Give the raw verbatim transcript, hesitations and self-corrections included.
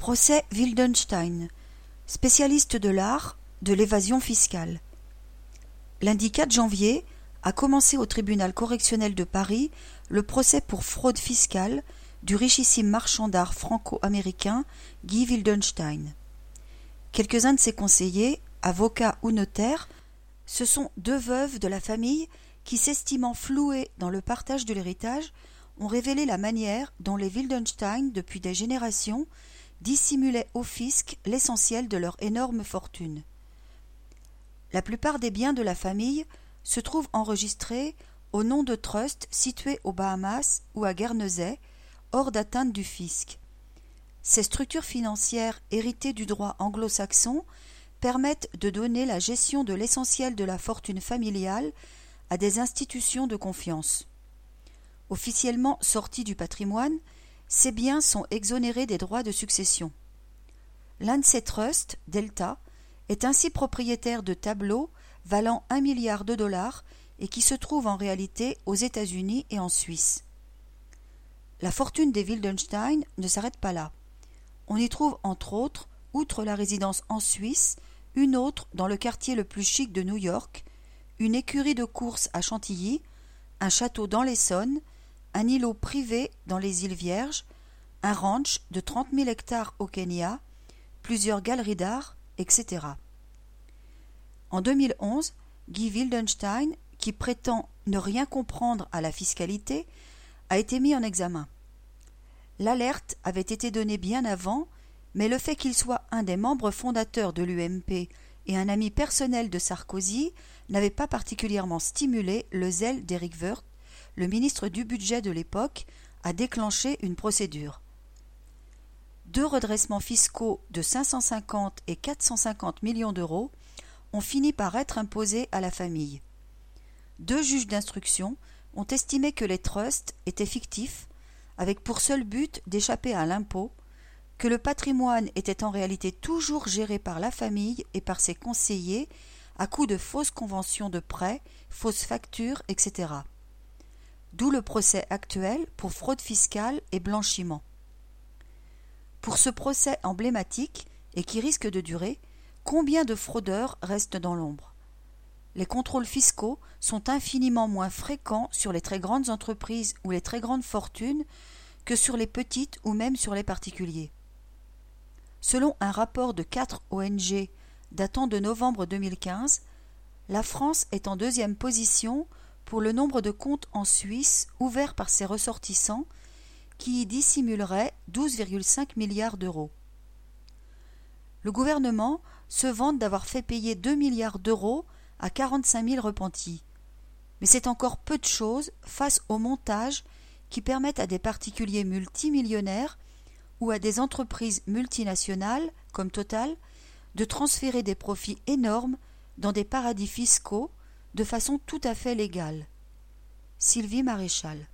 Procès Wildenstein, spécialiste de l'art de l'évasion fiscale. Lundi quatre janvier a commencé au tribunal correctionnel de Paris le procès pour fraude fiscale du richissime marchand d'art franco-américain Guy Wildenstein. Quelques-uns de ses conseillers, avocats ou notaires, ce sont deux veuves de la famille qui, s'estimant flouées dans le partage de l'héritage, ont révélé la manière dont les Wildenstein, depuis des générations, dissimulaient au fisc l'essentiel de leur énorme fortune. La plupart des biens de la famille se trouvent enregistrés au nom de trusts situés aux Bahamas ou à Guernesey, hors d'atteinte du fisc. Ces structures financières héritées du droit anglo-saxon permettent de donner la gestion de l'essentiel de la fortune familiale à des institutions de confiance. Officiellement sortis du patrimoine, ces biens sont exonérés des droits de succession. L'un de ces trusts, Delta, est ainsi propriétaire de tableaux valant un milliard de dollars et qui se trouvent en réalité aux États-Unis et en Suisse. La fortune des Wildenstein ne s'arrête pas là. On y trouve entre autres, outre la résidence en Suisse, une autre dans le quartier le plus chic de New York, une écurie de course à Chantilly, un château dans l'Essonne, un îlot privé dans les îles Vierges, un ranch de trente mille hectares au Kenya, plusieurs galeries d'art, et cetera. En deux mille onze, Guy Wildenstein, qui prétend ne rien comprendre à la fiscalité, a été mis en examen. L'alerte avait été donnée bien avant, mais le fait qu'il soit un des membres fondateurs de l'U M P et un ami personnel de Sarkozy n'avait pas particulièrement stimulé le zèle d'Éric Woerth, le ministre du Budget de l'époque, a déclenché une procédure. Deux redressements fiscaux de cinq cent cinquante et quatre cent cinquante millions d'euros ont fini par être imposés à la famille. Deux juges d'instruction ont estimé que les trusts étaient fictifs, avec pour seul but d'échapper à l'impôt, que le patrimoine était en réalité toujours géré par la famille et par ses conseillers à coup de fausses conventions de prêt, fausses factures, et cetera. D'où le procès actuel pour fraude fiscale et blanchiment. Pour ce procès emblématique, et qui risque de durer, combien de fraudeurs restent dans l'ombre? Les contrôles fiscaux sont infiniment moins fréquents sur les très grandes entreprises ou les très grandes fortunes que sur les petites ou même sur les particuliers. Selon un rapport de quatre O N G datant de novembre deux mille quinze, la France est en deuxième position pour le nombre de comptes en Suisse ouverts par ses ressortissants qui y dissimuleraient douze virgule cinq milliards d'euros. Le gouvernement se vante d'avoir fait payer deux milliards d'euros à quarante-cinq mille repentis. Mais c'est encore peu de choses face aux montages qui permettent à des particuliers multimillionnaires ou à des entreprises multinationales, comme Total, de transférer des profits énormes dans des paradis fiscaux de façon tout à fait légale. Sylvie Maréchal.